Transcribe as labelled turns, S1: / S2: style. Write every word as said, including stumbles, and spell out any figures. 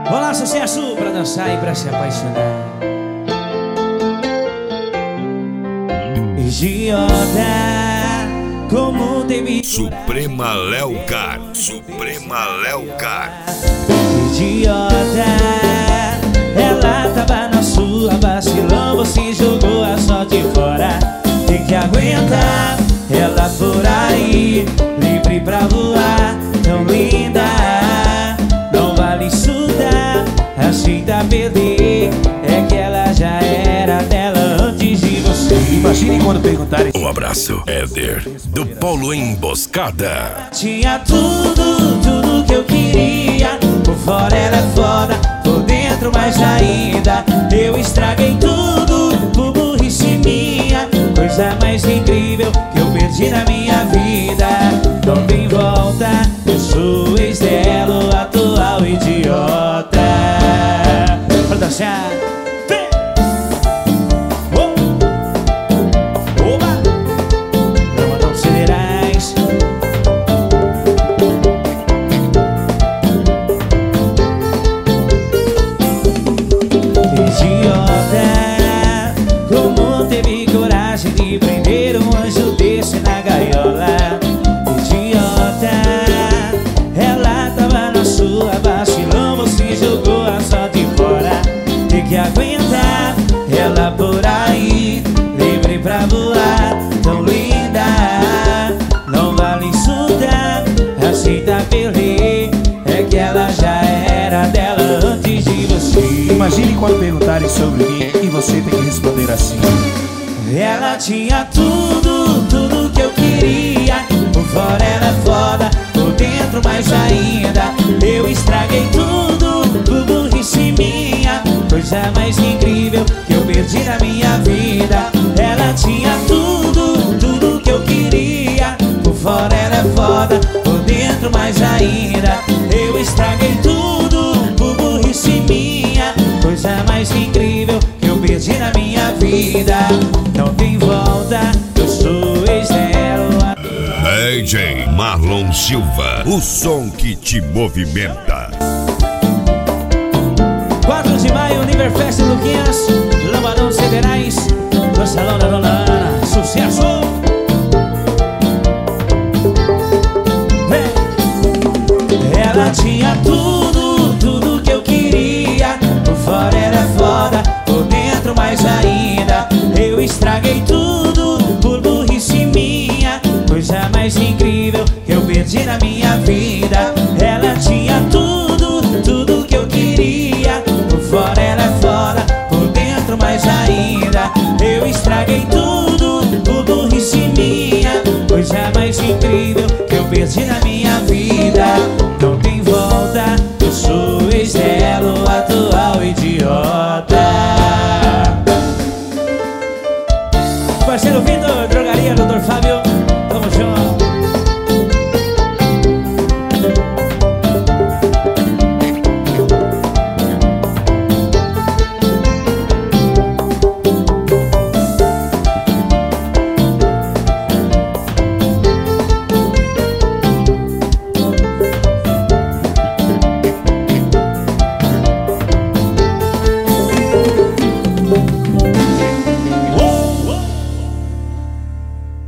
S1: Olá, sucesso pra dançar e pra se apaixonar. Idiota, como teve
S2: Suprema Léocar, Suprema Léocar.
S1: Idiota, ela tava na sua, vacilão, você jogou a sorte fora. Tem que aguentar ela por aí, livre pra voar, tão linda. Não vale estudar, aceita perder. É que ela já era dela antes de você.
S3: Imagine quando perguntarem.
S2: Um abraço, Éder, do Paulo Emboscada.
S1: Tinha tudo, tudo que eu queria. Por fora ela é foda, por dentro mais ainda. Eu estraguei tudo, por burrice minha. Coisa mais incrível que eu perdi na minha vida. Não tem volta, eu sou ex dela, o atual idiota. Pra dançar. Vem! Oh! Oba! Dramadão Siderais. Idiota, como teve coragem de prender um anjo desse na gaiola. Idiota, ela tava na sua, vacilão, você jogou a sorte fora. Tem que aguentar ela por aí, livre pra voar, tão linda. Não vale estudar, aceita perder. É que ela já era dela antes de você.
S3: Imagine quando perguntarem sobre mim e você tem que responder assim.
S1: Ela tinha tudo, tudo que eu queria. Por fora ela é foda, por dentro mais ainda. Eu estraguei tudo, por burrice minha. Coisa mais incrível que eu perdi na minha vida. Ela tinha tudo, tudo que eu queria. Por fora ela é foda, por dentro mais ainda. Eu estraguei tudo, por burrice minha. Coisa mais incrível que eu perdi na minha vida. Não tem volta, eu sou ex dela.
S2: D J Marlon Silva, o som que te movimenta.
S1: quatro de maio, Univerfest Luquinhas, Lambadão Siderais, no Salão da Dona Ana. Sucesso!